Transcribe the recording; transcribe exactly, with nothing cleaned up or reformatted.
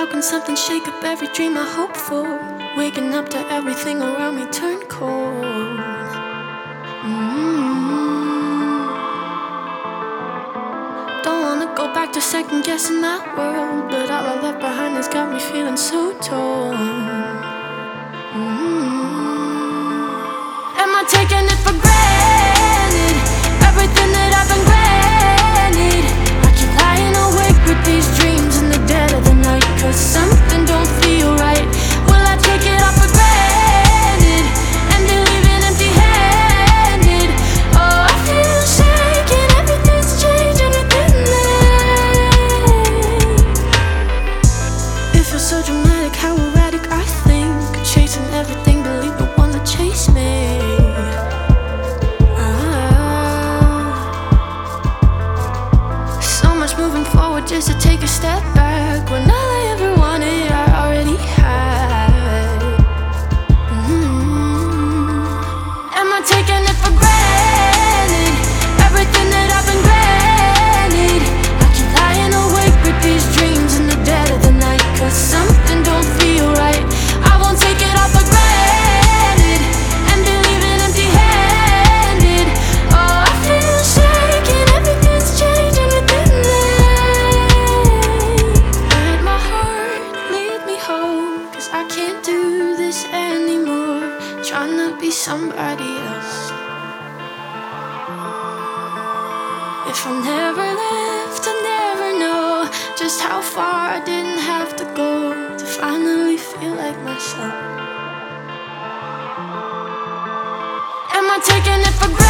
How can something shake up every dream I hope for? Waking up to everything around me turn cold. mm Don't wanna go back to second guessing my world, but all I left behind has got me feeling so torn. mm Am I taking it for granted? Everything that I've been granted. I keep lying awake with these dreams in the dead of the night, 'cause something don't feel right. Will I take it all for granted and be leaving empty-handed? Oh, I feel shaking, everything's changing within me. It feels so dramatic, how erratic I think. Chasing everything, believe the one that chased me. Moving forward just to take a step back, when all I ever wanted I already had. mm-hmm. Am I taking it for granted? Everything that I've been granted. I keep lying awake with these dreams in the dead of the night, 'cause something don't feel right. I won't take it all for granted and be leaving empty-handed. Oh, I feel shaking, everything's changing within me. I can't do this anymore, trying to be somebody else. If I never left, I never know just how far I didn't have to go to finally feel like myself. Am I taking it for granted?